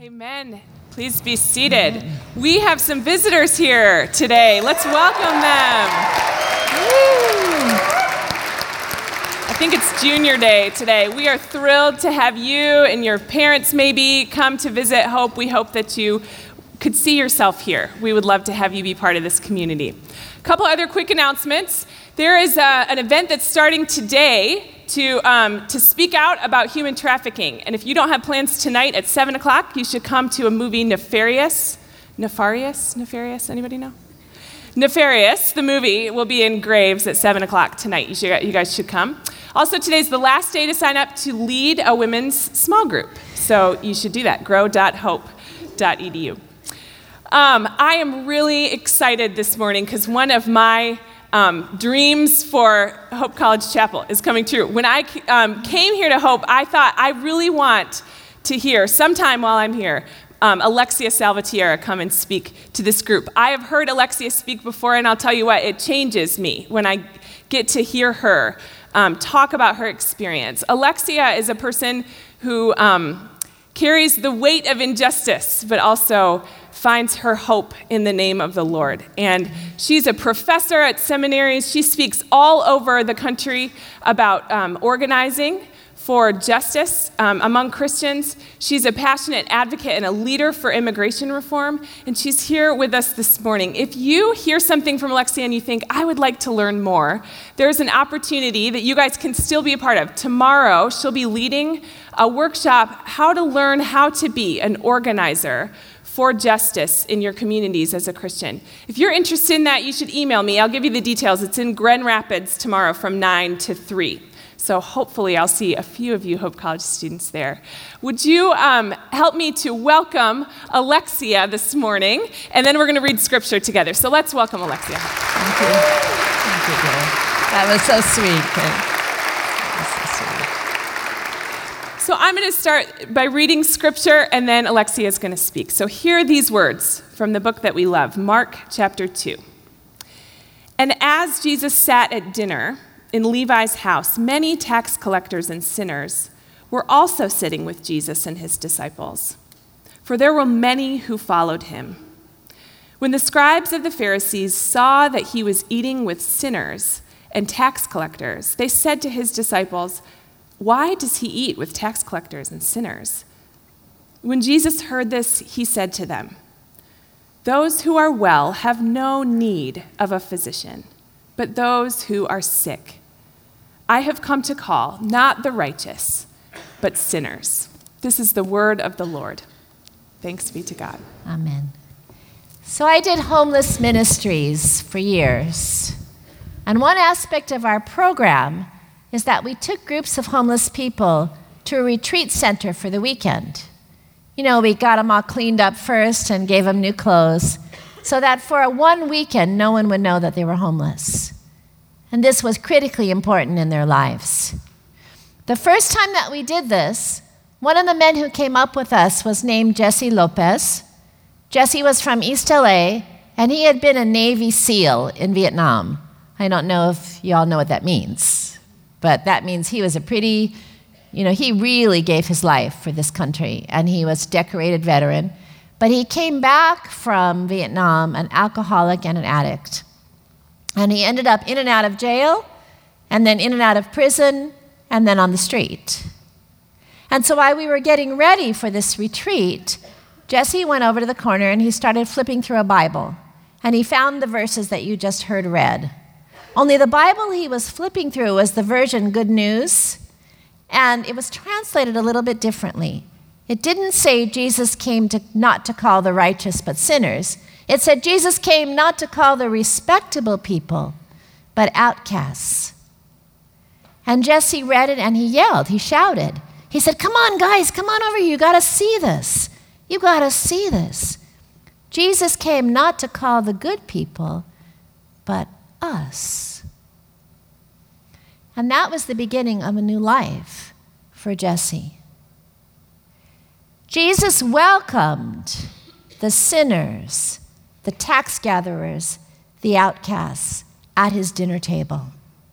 Amen. Please be seated. We have some visitors here today. Let's welcome them. Woo. I think it's Junior Day today. We are thrilled to have you and your parents maybe come to visit Hope. We hope that you could see yourself here. We would love to have you be part of this community. A couple other quick announcements. There is an event that's starting today to speak out about human trafficking. And if you don't have plans tonight at 7 o'clock, you should come to a movie, Nefarious. Anybody know? Nefarious, the movie, will be in Graves at 7 o'clock tonight. You guys should come. Also, today's the last day to sign up to lead a women's small group. So you should do that, grow.hope.edu. I am really excited this morning because one of my dreams for Hope College Chapel is coming true. When I came here to Hope, I thought I really want to hear, sometime while I'm here, Alexia Salvatierra come and speak to this group. I have heard Alexia speak before, and I'll tell you what, it changes me when I get to hear her talk about her experience. Alexia is a person who carries the weight of injustice, but also finds her hope in the name of the Lord. And she's a professor at seminaries. She speaks all over the country about organizing for justice among Christians. She's a passionate advocate and a leader for immigration reform, and she's here with us this morning. If you hear something from Alexia and you think, I would like to learn more, there's an opportunity that you guys can still be a part of. Tomorrow, she'll be leading a workshop, how to learn how to be an organizer for justice in your communities as a Christian. If you're interested in that, you should email me. I'll give you the details. It's in Grand Rapids tomorrow from 9 to 3. So hopefully I'll see a few of you Hope College students there. Would you help me to welcome Alexia this morning? And then we're going to read scripture together. So let's welcome Alexia. Thank you. Thank you, Joel. That was so sweet. So I'm going to start by reading scripture, and then Alexia is going to speak. So hear these words from the book that we love, Mark chapter 2. And as Jesus sat at dinner in Levi's house, many tax collectors and sinners were also sitting with Jesus and his disciples, for there were many who followed him. When the scribes of the Pharisees saw that he was eating with sinners and tax collectors, they said to his disciples, "Why does he eat with tax collectors and sinners?" When Jesus heard this, he said to them, "Those who are well have no need of a physician, but those who are sick. I have come to call not the righteous, but sinners." This is the word of the Lord. Thanks be to God. Amen. So I did homeless ministries for years. And one aspect of our program is that we took groups of homeless people to a retreat center for the weekend. You know, we got them all cleaned up first and gave them new clothes so that for one weekend, no one would know that they were homeless. And this was critically important in their lives. The first time that we did this, one of the men who came up with us was named Jesse Lopez. Jesse was from East LA, and he had been a Navy SEAL in Vietnam. I don't know if you all know what that means. But that means he was he really gave his life for this country, and he was a decorated veteran. But he came back from Vietnam an alcoholic and an addict. And he ended up in and out of jail, and then in and out of prison, and then on the street. And so while we were getting ready for this retreat, Jesse went over to the corner and he started flipping through a Bible. And he found the verses that you just heard read. Only the Bible he was flipping through was the version Good News, and it was translated a little bit differently. It didn't say Jesus came not to call the righteous but sinners. It said Jesus came not to call the respectable people, but outcasts. And Jesse read it and he yelled, he shouted. He said, "Come on, guys, come on over here. You got to see this. You got to see this. Jesus came not to call the good people, but us." And that was the beginning of a new life for Jesse. Jesus welcomed the sinners, the tax gatherers, the outcasts at his dinner table.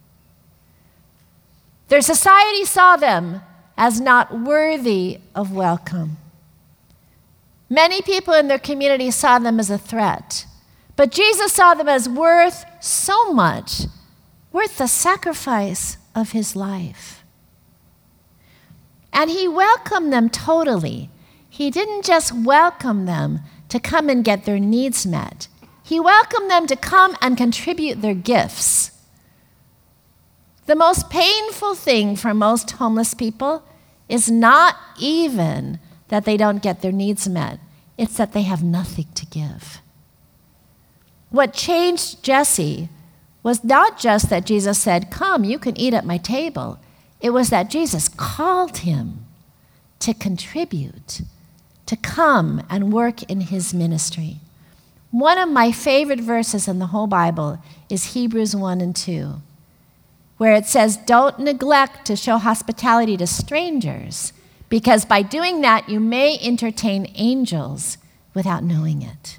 Their society saw them as not worthy of welcome. Many people in their community saw them as a threat. But Jesus saw them as worth so much, worth the sacrifice of his life. And he welcomed them totally. He didn't just welcome them to come and get their needs met. He welcomed them to come and contribute their gifts. The most painful thing for most homeless people is not even that they don't get their needs met. It's that they have nothing to give. What changed Jesse was not just that Jesus said, "Come, you can eat at my table." It was that Jesus called him to contribute, to come and work in his ministry. One of my favorite verses in the whole Bible is Hebrews 1 and 2, where it says, "Don't neglect to show hospitality to strangers, because by doing that you may entertain angels without knowing it."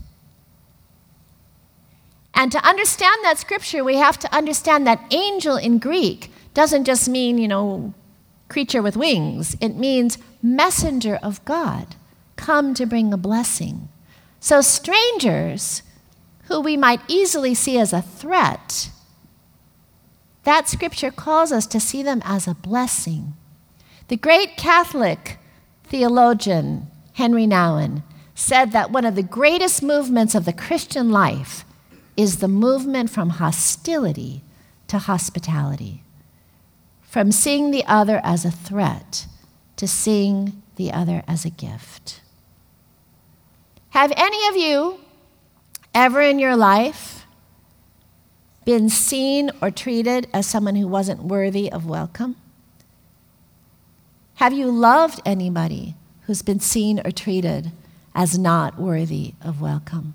And to understand that scripture, we have to understand that angel in Greek doesn't just mean, creature with wings. It means messenger of God, come to bring a blessing. So strangers, who we might easily see as a threat, that scripture calls us to see them as a blessing. The great Catholic theologian, Henry Nouwen, said that one of the greatest movements of the Christian life is the movement from hostility to hospitality, from seeing the other as a threat to seeing the other as a gift. Have any of you ever in your life been seen or treated as someone who wasn't worthy of welcome? Have you loved anybody who's been seen or treated as not worthy of welcome?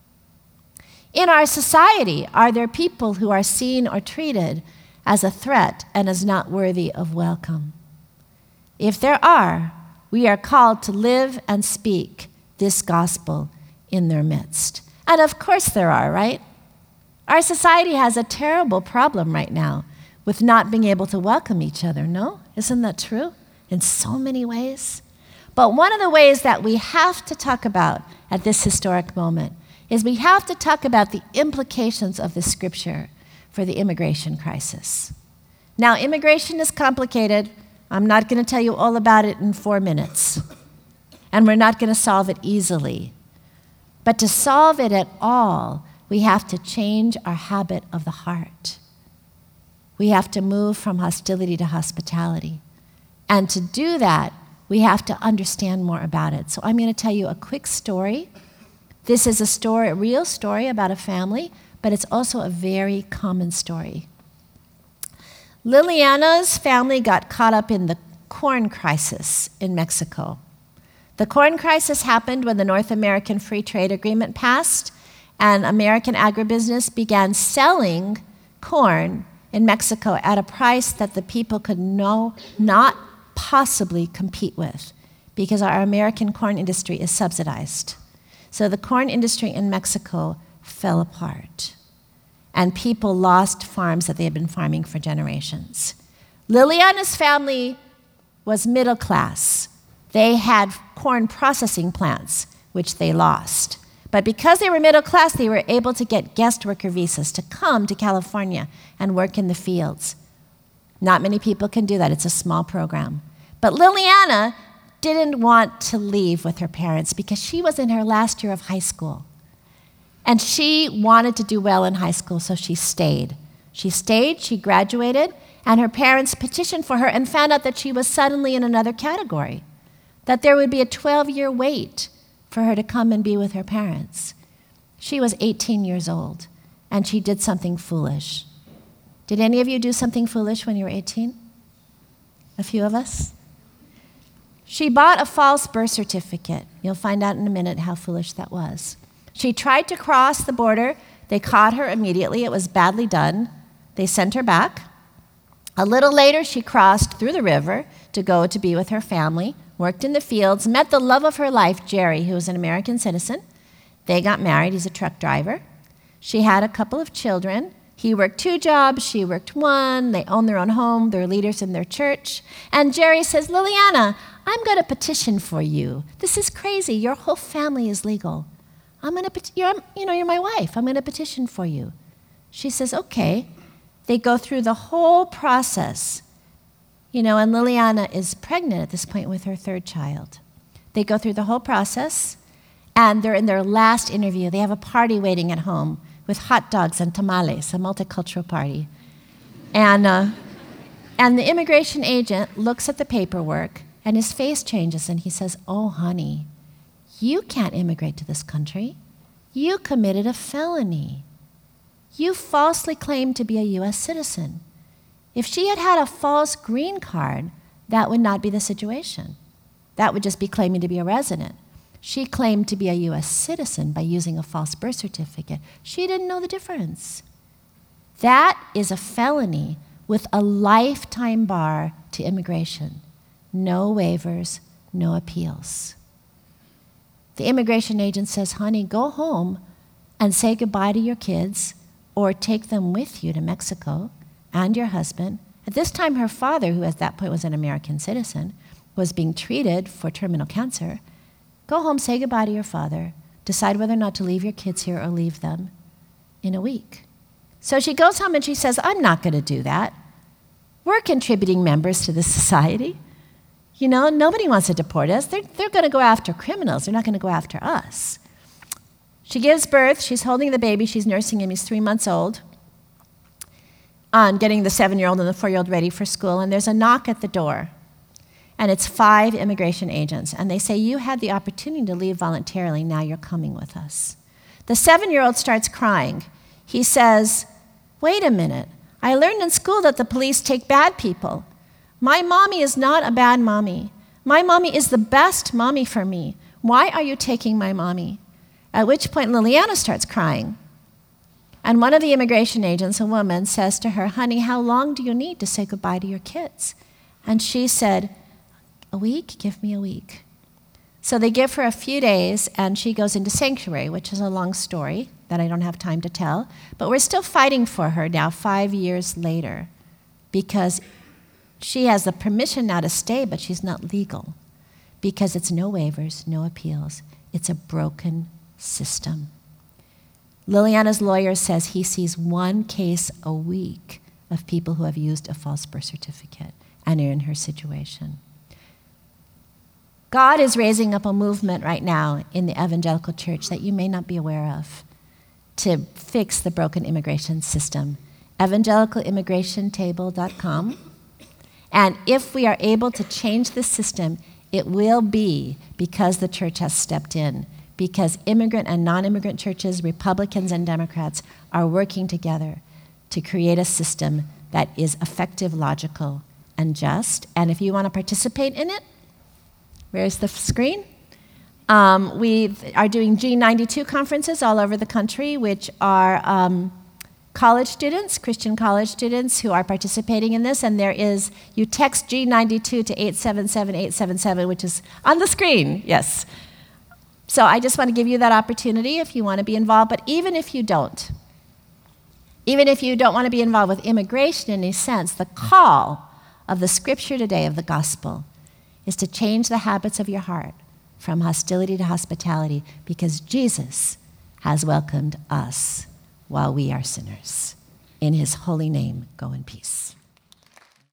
In our society, are there people who are seen or treated as a threat and as not worthy of welcome? If there are, we are called to live and speak this gospel in their midst. And of course there are, right? Our society has a terrible problem right now with not being able to welcome each other, no? Isn't that true? In so many ways. But one of the ways that we have to talk about at this historic moment is we have to talk about the implications of this scripture for the immigration crisis. Now, immigration is complicated. I'm not going to tell you all about it in 4 minutes. And we're not going to solve it easily. But to solve it at all, we have to change our habit of the heart. We have to move from hostility to hospitality. And to do that, we have to understand more about it. So I'm going to tell you a quick story. This is a real story about a family, but it's also a very common story. Liliana's family got caught up in the corn crisis in Mexico. The corn crisis happened when the North American Free Trade Agreement passed, and American agribusiness began selling corn in Mexico at a price that the people could not possibly compete with, because our American corn industry is subsidized. So the corn industry in Mexico fell apart, and people lost farms that they had been farming for generations. Liliana's family was middle class. They had corn processing plants, which they lost. But because they were middle class, they were able to get guest worker visas to come to California and work in the fields. Not many people can do that. It's a small program. But Liliana didn't want to leave with her parents because she was in her last year of high school. And she wanted to do well in high school, so she stayed. She graduated, and her parents petitioned for her and found out that she was suddenly in another category, that there would be a 12-year wait for her to come and be with her parents. She was 18 years old, and she did something foolish. Did any of you do something foolish when you were 18? A few of us? She bought a false birth certificate. You'll find out in a minute how foolish that was. She tried to cross the border. They caught her immediately. It was badly done. They sent her back. A little later, she crossed through the river to go to be with her family, worked in the fields, met the love of her life, Jerry, who was an American citizen. They got married. He's a truck driver. She had a couple of children. He worked 2 jobs. She worked 1. They own their own home. They're leaders in their church. And Jerry says, Liliana, I'm going to petition for you. This is crazy. Your whole family is legal. You're my wife. I'm going to petition for you. She says, okay. They go through the whole process. And Liliana is pregnant at this point with her third child. They go through the whole process, and they're in their last interview. They have a party waiting at home with hot dogs and tamales, a multicultural party. And the immigration agent looks at the paperwork, and his face changes, and he says, oh, honey, you can't immigrate to this country. You committed a felony. You falsely claimed to be a U.S. citizen. If she had had a false green card, that would not be the situation. That would just be claiming to be a resident. She claimed to be a U.S. citizen by using a false birth certificate. She didn't know the difference. That is a felony with a lifetime bar to immigration. No waivers, no appeals. The immigration agent says, honey, go home and say goodbye to your kids or take them with you to Mexico and your husband. At this time, her father, who at that point was an American citizen, was being treated for terminal cancer. Go home, say goodbye to your father, decide whether or not to leave your kids here or leave them in a week. So she goes home and she says, I'm not going to do that. We're contributing members to this society. Nobody wants to deport us. They're going to go after criminals. They're not going to go after us. She gives birth. She's holding the baby. She's nursing him. He's 3 months old. Getting the 7-year-old and the 4-year-old ready for school. And there's a knock at the door. And it's 5 immigration agents. And they say, you had the opportunity to leave voluntarily. Now you're coming with us. The 7-year-old starts crying. He says, wait a minute. I learned in school that the police take bad people. My mommy is not a bad mommy. My mommy is the best mommy for me. Why are you taking my mommy? At which point Liliana starts crying. And one of the immigration agents, a woman, says to her, honey, how long do you need to say goodbye to your kids? And she said, a week? Give me a week. So they give her a few days, and she goes into sanctuary, which is a long story that I don't have time to tell. But we're still fighting for her now, 5 years later, because she has the permission now to stay, but she's not legal because it's no waivers, no appeals. It's a broken system. Liliana's lawyer says he sees 1 case a week of people who have used a false birth certificate and are in her situation. God is raising up a movement right now in the evangelical church that you may not be aware of to fix the broken immigration system. evangelicalimmigrationtable.com. And if we are able to change this system, it will be because the church has stepped in, because immigrant and non-immigrant churches, Republicans and Democrats, are working together to create a system that is effective, logical, and just. And if you want to participate in it, where's the screen? We are doing G92 conferences all over the country, which are college students, Christian college students who are participating in this, and you text G92 to 877-877, which is on the screen, yes. So I just want to give you that opportunity if you want to be involved, but even if you don't want to be involved with immigration in any sense, the call of the scripture today of the gospel is to change the habits of your heart from hostility to hospitality, because Jesus has welcomed us while we are sinners. In his holy name, go in peace.